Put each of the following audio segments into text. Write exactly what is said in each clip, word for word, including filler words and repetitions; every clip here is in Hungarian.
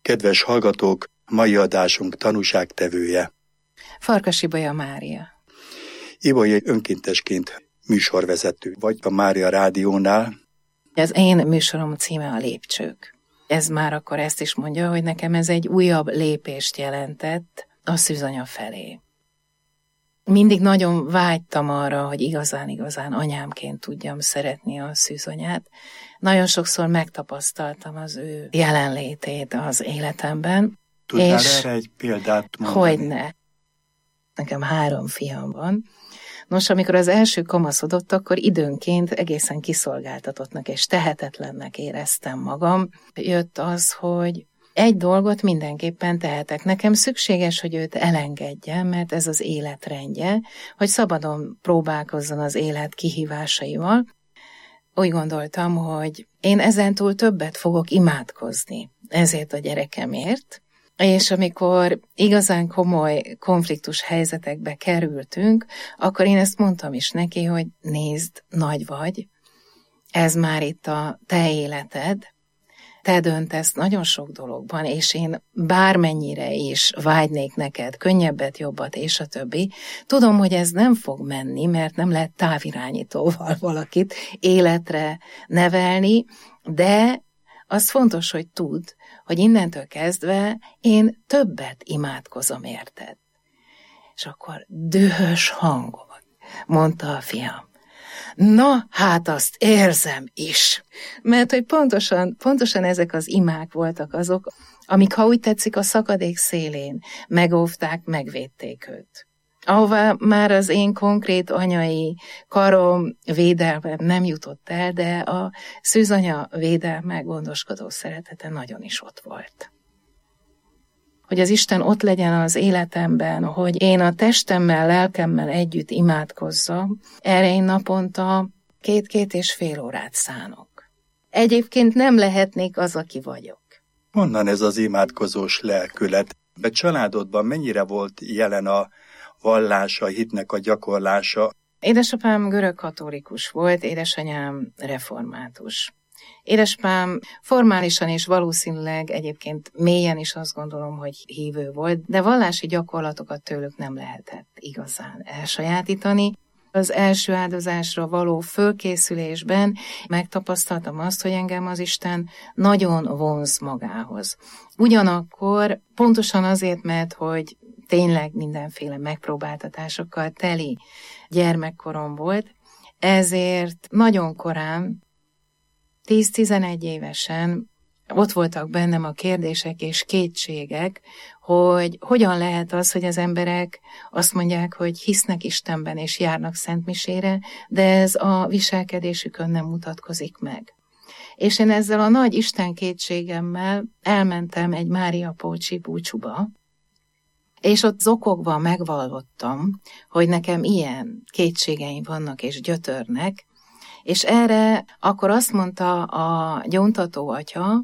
Kedves hallgatók, mai adásunk tanúságtevője Farkas Ibolya Mária. Ibolya önkéntesként műsorvezető vagy a Mária Rádiónál. Az én műsorom címe a Lépcsők. Ez már akkor ezt is mondja, hogy nekem ez egy újabb lépést jelentett a szűzanya felé. Mindig nagyon vágytam arra, hogy igazán-igazán anyámként tudjam szeretni a szűzanyát. Nagyon sokszor megtapasztaltam az ő jelenlétét az életemben. Tudnál erre egy példát mondani? Hogyne. Nekem három fiam van. Nos, amikor az első kamaszodott, akkor időnként egészen kiszolgáltatottnak és tehetetlennek éreztem magam. Jött az, hogy egy dolgot mindenképpen tehetek. Nekem szükséges, hogy őt elengedjem, mert ez az életrendje, hogy szabadon próbálkozzon az élet kihívásaival. Úgy gondoltam, hogy én ezentúl többet fogok imádkozni ezért a gyerekemért, és amikor igazán komoly konfliktus helyzetekbe kerültünk, akkor én ezt mondtam is neki, hogy nézd, nagy vagy, ez már itt a te életed, te döntesz nagyon sok dologban, és én bármennyire is vágynék neked könnyebbet, jobbat, és a többi, tudom, hogy ez nem fog menni, mert nem lehet távirányítóval valakit életre nevelni, de az fontos, hogy tudd, hogy innentől kezdve én többet imádkozom érted. És akkor dühös hangon mondta a fiam, na, hát azt érzem is. Mert hogy pontosan, pontosan ezek az imák voltak azok, amik, ha úgy tetszik, a szakadék szélén megóvták, megvédték őt. Ahová már az én konkrét anyai karom védelme nem jutott el, de a szűzanya védelme, gondoskodó szeretete nagyon is ott volt. Hogy az Isten ott legyen az életemben, hogy én a testemmel, lelkemmel együtt imádkozzam, erre én naponta két-két és fél órát szánok. Egyébként nem lehetnék az, aki vagyok. Honnan ez az imádkozós lelkület? A családodban mennyire volt jelen a vallása, a hitnek a gyakorlása? Édesapám görögkatolikus volt, édesanyám református. Édesapám formálisan és valószínűleg egyébként mélyen is azt gondolom, hogy hívő volt, de vallási gyakorlatokat tőlük nem lehetett igazán elsajátítani. Az első áldozásra való fölkészülésben megtapasztaltam azt, hogy engem az Isten nagyon vonz magához. Ugyanakkor pontosan azért, mert hogy tényleg mindenféle megpróbáltatásokkal teli gyermekkorom volt, ezért nagyon korán, tíz-tizenegy évesen ott voltak bennem a kérdések és kétségek, hogy hogyan lehet az, hogy az emberek azt mondják, hogy hisznek Istenben és járnak szentmisére, de ez a viselkedésükön nem mutatkozik meg. És én ezzel a nagy Isten kétségemmel elmentem egy Máriapolcsi búcsúba, és ott zokogva megvallottam, hogy nekem ilyen kétségeim vannak és gyötörnek, és erre akkor azt mondta a gyóntató atya,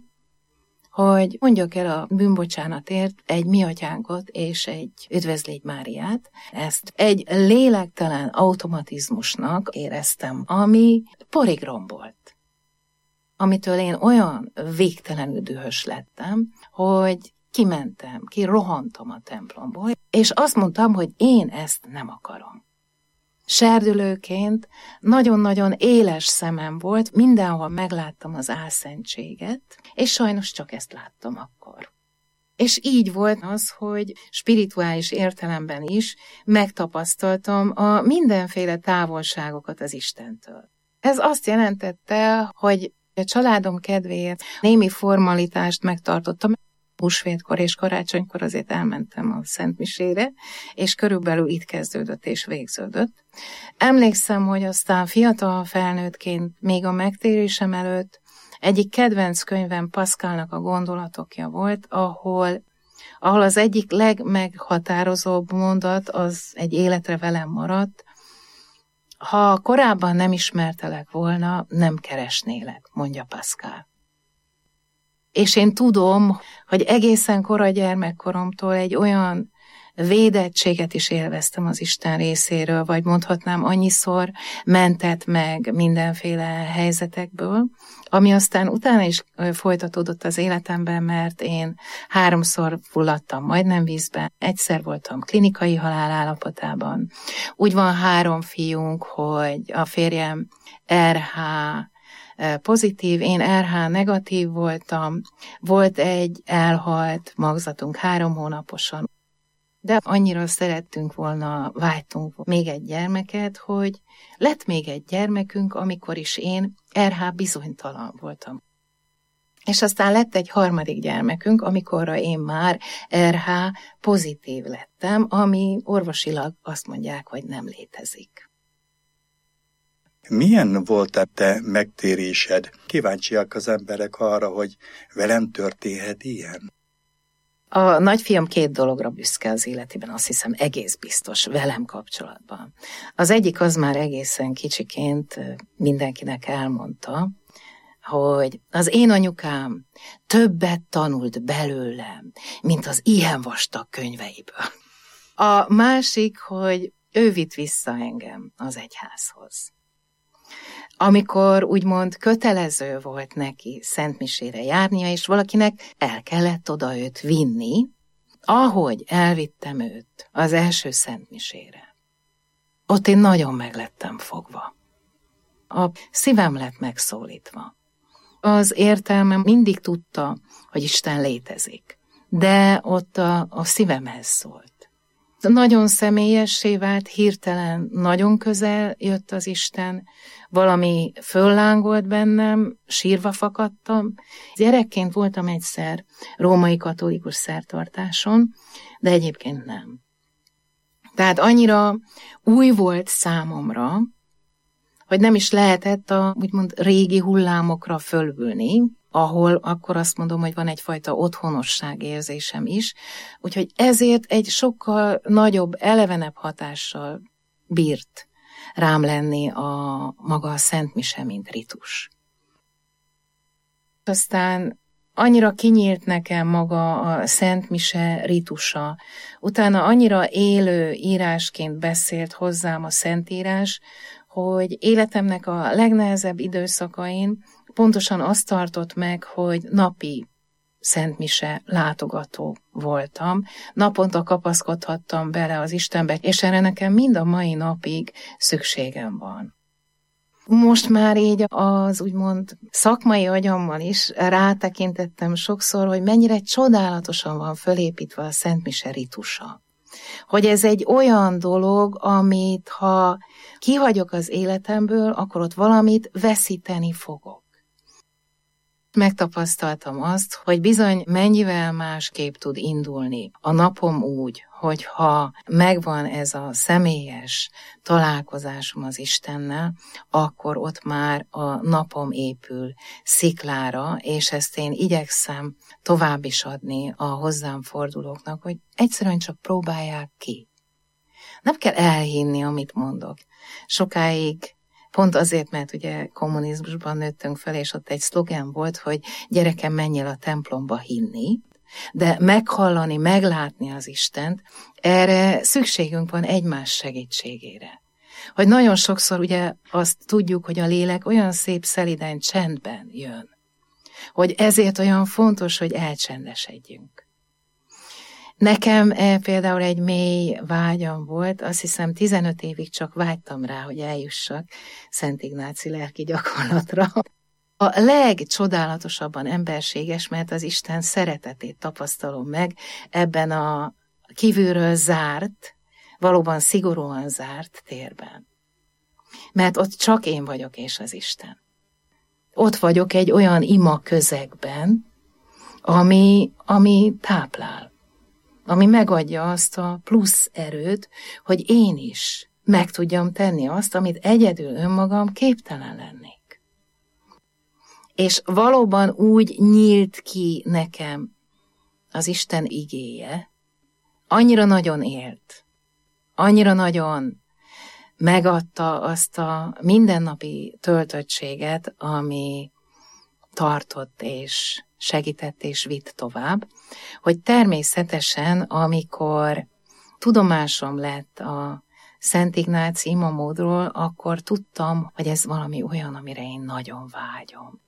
hogy mondjak el a bűnbocsánatért egy mi atyánkot és egy üdvözlégy Máriát. Ezt egy lélektelen automatizmusnak éreztem, ami porig rombolt. Amitől én olyan végtelenül dühös lettem, hogy kimentem, kirohantam a templomból, és azt mondtam, hogy én ezt nem akarom. Serdülőként nagyon-nagyon éles szemem volt, mindenhol megláttam az álszentséget, és sajnos csak ezt láttam akkor. És így volt az, hogy spirituális értelemben is megtapasztaltam a mindenféle távolságokat az Istentől. Ez azt jelentette, hogy a családom kedvéért némi formalitást megtartottam. Húsvétkor és karácsonykor azért elmentem a szentmisére, és körülbelül itt kezdődött és végződött. Emlékszem, hogy aztán fiatal felnőttként, még a megtérésem előtt egyik kedvenc könyvem Pascalnak a Gondolatokja volt, ahol, ahol az egyik legmeghatározóbb mondat, az egy életre velem maradt: ha korábban nem ismertelek volna, nem keresnélek, mondja Pascal. És én tudom, hogy egészen kora gyermekkoromtól egy olyan védettséget is élveztem az Isten részéről, vagy mondhatnám, annyiszor mentett meg mindenféle helyzetekből, ami aztán utána is folytatódott az életemben, mert én háromszor fulladtam majdnem vízbe, egyszer voltam klinikai halál állapotában. Úgy van három fiunk, hogy a férjem er há pozitív, én er há negatív voltam, volt egy elhalt magzatunk három hónaposan, de annyira szerettünk volna, vágytunk még egy gyermeket, hogy lett még egy gyermekünk, amikor is én er há bizonytalan voltam. És aztán lett egy harmadik gyermekünk, amikorra én már er há pozitív lettem, ami orvosilag azt mondják, hogy nem létezik. Milyen volt a te megtérésed? Kíváncsiak az emberek arra, hogy velem történhet ilyen? A nagyfiam két dologra büszke az életében, azt hiszem egész biztos velem kapcsolatban. Az egyik az már egészen kicsiként mindenkinek elmondta, hogy az én anyukám többet tanult belőlem, mint az ilyen vastag könyveiből. A másik, hogy ő vitt vissza engem az egyházhoz. Amikor úgymond kötelező volt neki szentmisére járnia, és valakinek el kellett oda őt vinni, ahogy elvittem őt az első szentmisére. Ott én nagyon meglettem fogva. A szívem lett megszólítva. Az értelmem mindig tudta, hogy Isten létezik, de ott a, a szívemhez szólt. Nagyon személyessé vált, hirtelen nagyon közel jött az Isten, valami föllángolt bennem, sírva fakadtam. Gyerekként voltam egyszer római katolikus szertartáson, de egyébként nem. Tehát annyira új volt számomra, hogy nem is lehetett a úgymond régi hullámokra fölülni, ahol akkor azt mondom, hogy van egyfajta otthonosság érzésem is, úgyhogy ezért egy sokkal nagyobb, elevenebb hatással bírt rám lenni a maga a szentmise, mint ritus. Aztán annyira kinyílt nekem maga a szentmise ritusa, utána annyira élő írásként beszélt hozzám a Szentírás, hogy életemnek a legnehezebb időszakain pontosan azt tartott meg, hogy napi szentmise látogató voltam. Naponta kapaszkodhattam bele az Istenbe, és erre nekem mind a mai napig szükségem van. Most már így az úgymond szakmai agyammal is rátekintettem sokszor, hogy mennyire csodálatosan van fölépítve a szentmise ritusa. Hogy ez egy olyan dolog, amit ha kihagyok az életemből, akkor ott valamit veszíteni fogok. Megtapasztaltam azt, hogy bizony mennyivel másképp tud indulni a napom úgy, hogyha megvan ez a személyes találkozásom az Istennel, akkor ott már a napom épül sziklára, és ezt én igyekszem tovább is adni a hozzám fordulóknak, hogy egyszerűen csak próbálják ki. Nem kell elhinni, amit mondok. Sokáig pont azért, mert ugye kommunizmusban nőttünk fel, és ott egy szlogen volt, hogy gyerekem, menj el a templomba hinni, de meghallani, meglátni az Istent, erre szükségünk van egymás segítségére. Hogy nagyon sokszor ugye azt tudjuk, hogy a lélek olyan szép szeliden csendben jön, hogy ezért olyan fontos, hogy elcsendesedjünk. Nekem e, például egy mély vágyam volt, azt hiszem tizenöt évig csak vágytam rá, hogy eljussak Szent Ignáci lelki gyakorlatra. A legcsodálatosabban emberséges, mert az Isten szeretetét tapasztalom meg ebben a kívülről zárt, valóban szigorúan zárt térben. Mert ott csak én vagyok és az Isten. Ott vagyok egy olyan ima közegben, ami, ami táplál, ami megadja azt a plusz erőt, hogy én is meg tudjam tenni azt, amit egyedül önmagam képtelen lennék. És valóban úgy nyílt ki nekem az Isten igéje, annyira nagyon élt, annyira nagyon megadta azt a mindennapi töltöttséget, ami tartott és segített és vitt tovább, hogy természetesen, amikor tudomásom lett a Szent Ignáci imamódról, akkor tudtam, hogy ez valami olyan, amire én nagyon vágyom.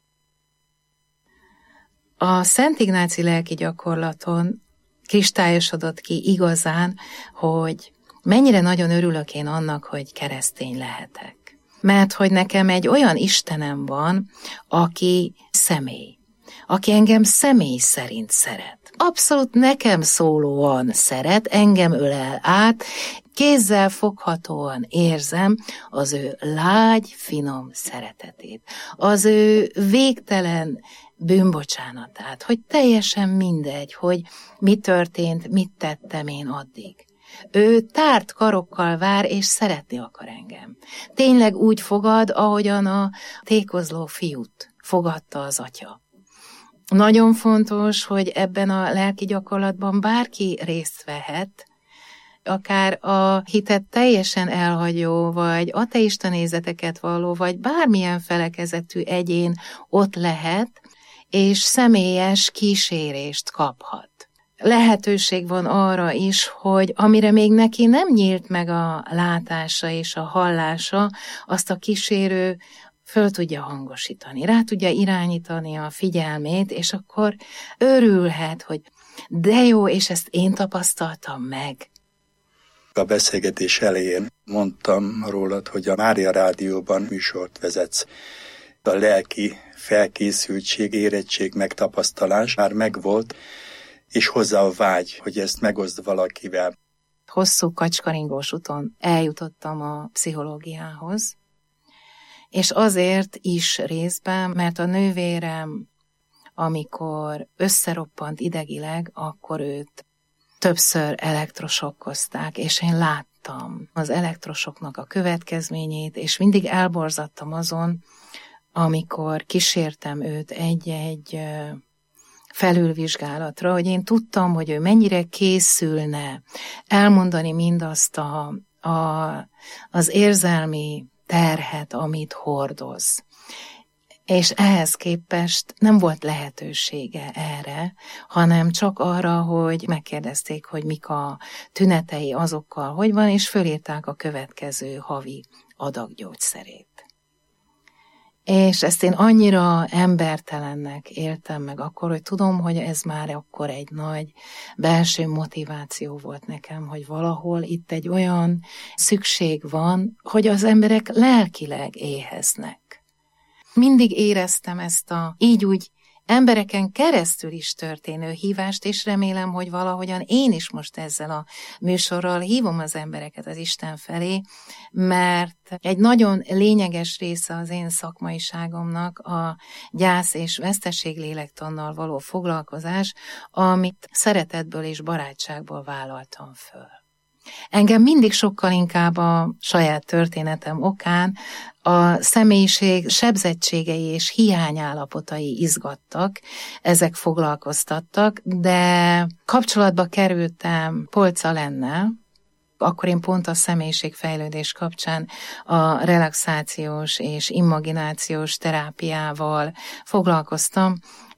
A Szent Ignáci lelki gyakorlaton kristályosodott ki igazán, hogy mennyire nagyon örülök én annak, hogy keresztény lehetek. Mert hogy nekem egy olyan Istenem van, aki személy, aki engem személy szerint szeret. Abszolút nekem szólóan szeret, engem ölel át, kézzel foghatóan érzem az ő lágy, finom szeretetét, az ő végtelen bűnbocsánatát, hogy teljesen mindegy, hogy mi történt, mit tettem én addig. Ő tárt karokkal vár, és szeretni akar engem. Tényleg úgy fogad, ahogyan a tékozló fiút fogadta az atya. Nagyon fontos, hogy ebben a lelki gyakorlatban bárki részt vehet, akár a hitet teljesen elhagyó, vagy ateista nézeteket valló, vagy bármilyen felekezetű egyén ott lehet, és személyes kísérést kaphat. Lehetőség van arra is, hogy amire még neki nem nyílt meg a látása és a hallása, azt a kísérő föl tudja hangosítani, rá tudja irányítani a figyelmét, és akkor örülhet, hogy de jó, és ezt én tapasztaltam meg. A beszélgetés elején mondtam rólad, hogy a Mária Rádióban műsort vezetsz. A lelki felkészültség, érettség, megtapasztalás már megvolt, és hozzá a vágy, hogy ezt megoszd valakivel. Hosszú kacskaringós úton eljutottam a pszichológiához, és azért is részben, mert a nővérem, amikor összeroppant idegileg, akkor őt többször elektrosokkozták, és én láttam az elektrosoknak a következményét, és mindig elborzadtam azon, amikor kísértem őt egy-egy felülvizsgálatra, hogy én tudtam, hogy ő mennyire készülne elmondani mindazt a, a, az érzelmi terhet, amit hordoz. És ehhez képest nem volt lehetősége erre, hanem csak arra, hogy megkérdezték, hogy mik a tünetei azokkal, hogy van, és fölírták a következő havi adaggyógyszerét. És ezt én annyira embertelennek éltem meg akkor, hogy tudom, hogy ez már akkor egy nagy belső motiváció volt nekem, hogy valahol itt egy olyan szükség van, hogy az emberek lelkileg éheznek. Mindig éreztem ezt a így úgy embereken keresztül is történő hívást, és remélem, hogy valahogyan én is most ezzel a műsorral hívom az embereket az Isten felé, mert egy nagyon lényeges része az én szakmaiságomnak a gyász és veszteség lélektannal való foglalkozás, amit szeretetből és barátságból vállaltam föl. Engem mindig sokkal inkább a saját történetem okán a személyiség sebzettségei és hiányállapotai izgattak, ezek foglalkoztattak, de kapcsolatba kerültem Polcz Alennel, akkor én pont a személyiségfejlődés kapcsán a relaxációs és imaginációs terápiával foglalkoztam,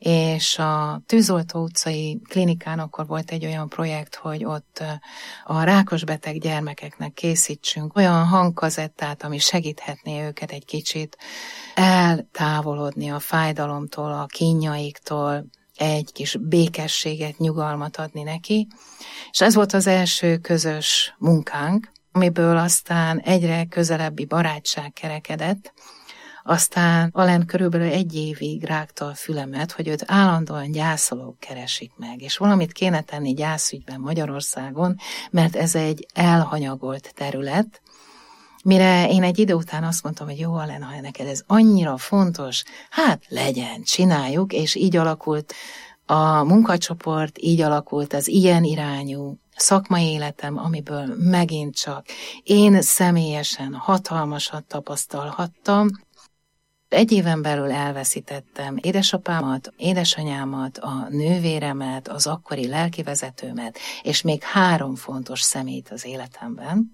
és a Tűzoltó utcai klinikán akkor volt egy olyan projekt, hogy ott a rákosbeteg gyermekeknek készítsünk olyan hangkazettát, ami segíthetné őket egy kicsit eltávolodni a fájdalomtól, a kínjaiktól, egy kis békességet, nyugalmat adni neki. És ez volt az első közös munkánk, amiből aztán egyre közelebbi barátság kerekedett. Aztán Alen körülbelül egy évig rágta a fülemet, hogy őt állandóan gyászolók keresik meg, és valamit kéne tenni gyászügyben Magyarországon, mert ez egy elhanyagolt terület. Mire én egy idő után azt mondtam, hogy jó, Alen, ha neked ez annyira fontos, hát legyen, csináljuk, és így alakult a munkacsoport, így alakult az ilyen irányú szakmai életem, amiből megint csak én személyesen hatalmasat tapasztalhattam. Egy éven belül elveszítettem édesapámat, édesanyámat, a nővéremet, az akkori lelkivezetőmet, és még három fontos személyt az életemben.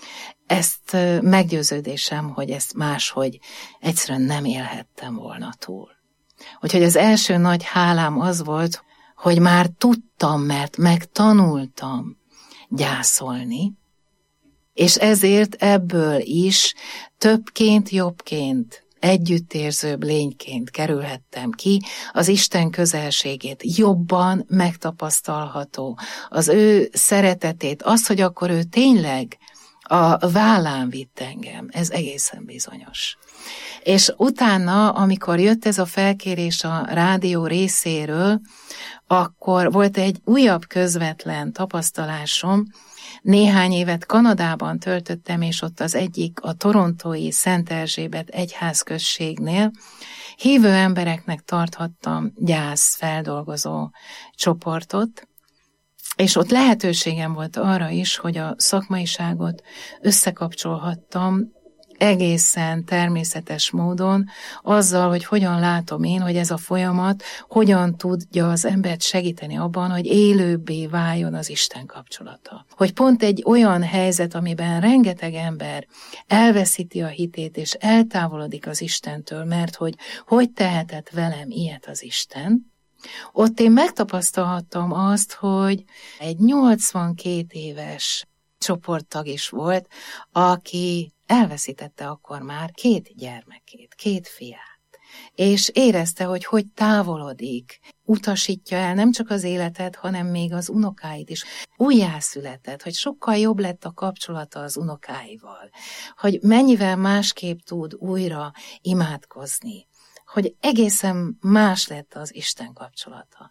Ezt meggyőződésem, hogy ezt máshogy egyszerűen nem élhettem volna túl. Úgyhogy az első nagy hálám az volt, hogy már tudtam, mert megtanultam gyászolni, és ezért ebből is többként, jobbként, együttérzőbb lényként kerülhettem ki, az Isten közelségét jobban megtapasztalható, az ő szeretetét, az, hogy akkor ő tényleg a vállán vitt engem, ez egészen bizonyos. És utána, amikor jött ez a felkérés a rádió részéről, akkor volt egy újabb közvetlen tapasztalásom. Néhány évet Kanadában töltöttem, és ott az egyik a torontói Szent Erzsébet egyházközségnél hívő embereknek tarthattam gyász feldolgozó csoportot, és ott lehetőségem volt arra is, hogy a szakmaiságot összekapcsolhattam egészen természetes módon azzal, hogy hogyan látom én, hogy ez a folyamat hogyan tudja az embert segíteni abban, hogy élőbbé váljon az Isten kapcsolata. Hogy pont egy olyan helyzet, amiben rengeteg ember elveszíti a hitét, és eltávolodik az Istentől, mert hogy hogy tehetett velem ilyet az Isten, ott én megtapasztalhattam azt, hogy egy nyolcvankét éves csoporttag is volt, aki elveszítette akkor már két gyermekét, két fiát, és érezte, hogy hogy távolodik, utasítja el nem csak az életet, hanem még az unokáit is. Újjászületett, hogy sokkal jobb lett a kapcsolata az unokáival, hogy mennyivel másképp tud újra imádkozni, hogy egészen más lett az Isten kapcsolata.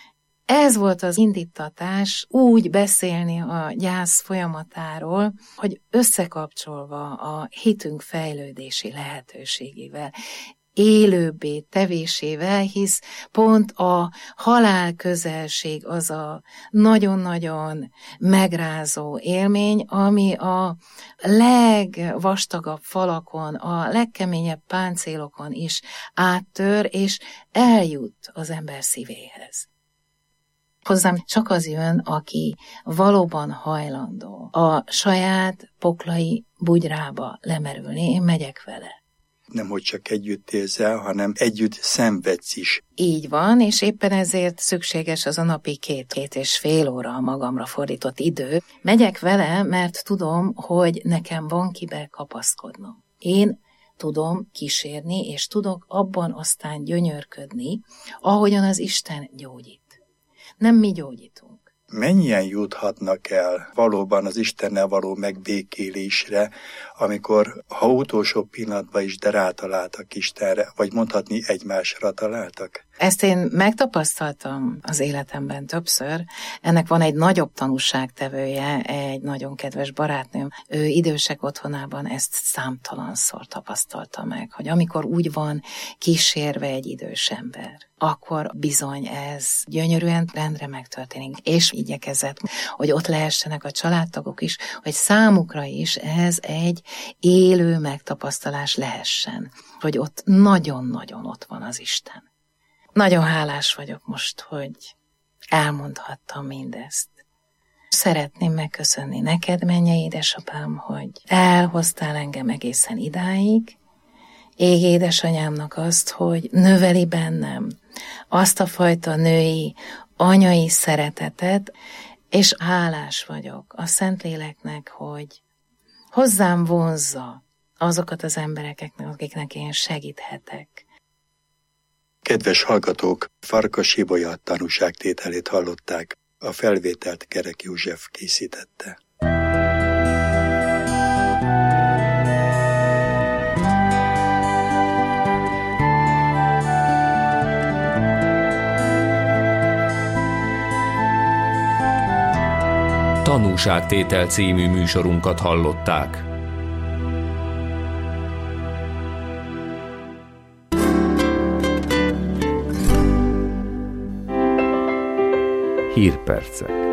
Ez volt az indítatás úgy beszélni a gyász folyamatáról, hogy összekapcsolva a hitünk fejlődési lehetőségével, élőbbé tevésével, hisz pont a halál közelség az a nagyon-nagyon megrázó élmény, ami a legvastagabb falakon, a legkeményebb páncélokon is áttör, és eljut az ember szívéhez. Hozzám csak az jön, aki valóban hajlandó a saját poklai bugyrába lemerülni, én megyek vele. Nem, hogy csak együtt érzel, hanem együtt szenvedsz is. Így van, és éppen ezért szükséges az a napi két-két és fél óra magamra fordított idő. Megyek vele, mert tudom, hogy nekem van kibe kapaszkodnom. Én tudom kísérni, és tudok abban aztán gyönyörködni, ahogyan az Isten gyógyít. Nem mi gyógyítunk. Mennyien juthatnak el valóban az Istennel való megbékélésre, amikor, ha utolsó pillanatban is, de rátaláltak Istenre, vagy mondhatni egymásra találtak? Ezt én megtapasztaltam az életemben többször. Ennek van egy nagyobb tanúságtevője, egy nagyon kedves barátnőm. Ő idősek otthonában ezt számtalanszor tapasztalta meg, hogy amikor úgy van kísérve egy idős ember, akkor bizony ez gyönyörűen rendre megtörténik. És igyekezett, hogy ott lehessenek a családtagok is, hogy számukra is ez egy élő megtapasztalás lehessen, hogy ott nagyon-nagyon ott van az Isten. Nagyon hálás vagyok most, hogy elmondhattam mindezt. Szeretném megköszönni neked, mennyei édesapám, hogy elhoztál engem egészen idáig. Ég édesanyámnak azt, hogy növeli bennem azt a fajta női, anyai szeretetet, és hálás vagyok a Szentléleknek, hogy hozzám vonzza azokat az embereknek, akiknek én segíthetek. Kedves hallgatók, Farkas Ibolya tanúságtételét hallották, a felvételt Kerek József készítette. Tanúságtétel című műsorunkat hallották. Hírpercek.